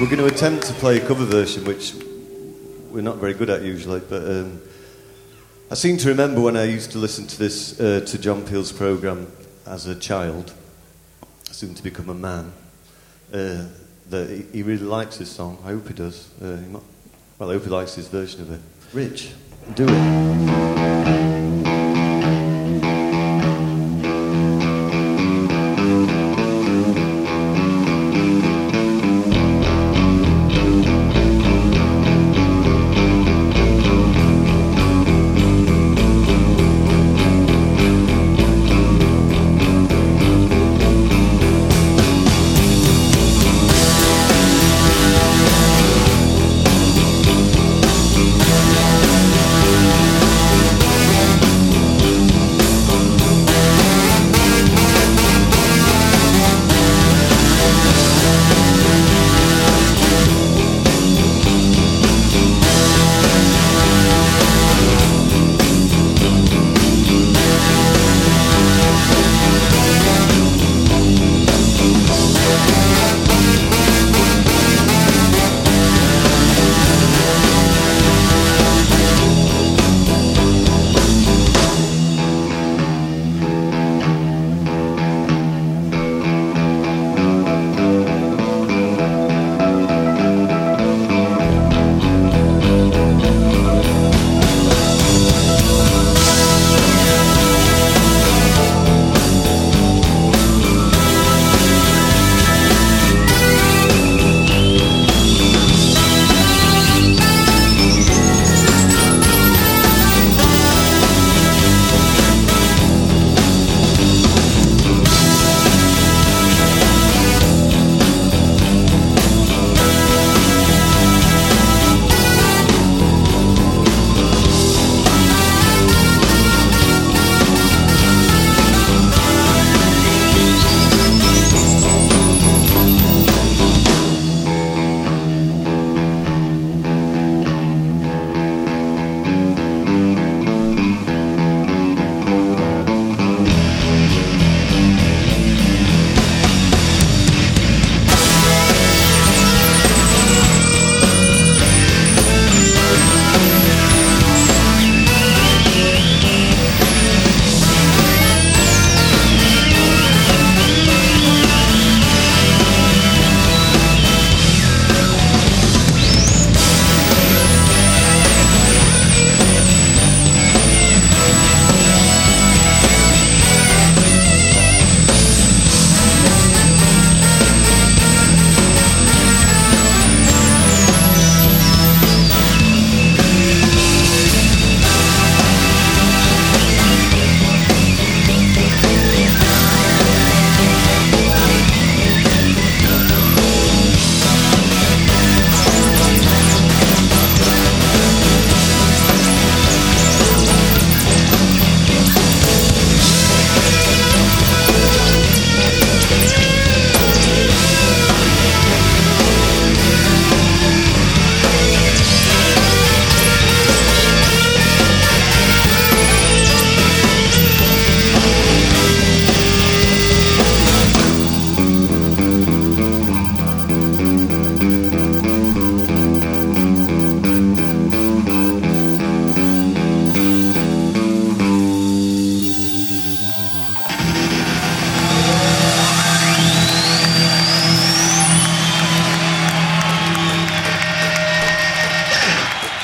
We're going to attempt to play a cover version, which we're not very good at usually, but I seem to remember when I used to listen to this, to John Peel's programme as a child, soon to become a man, that he really likes this song. I hope he does. I hope he likes his version of it. Rich, do it.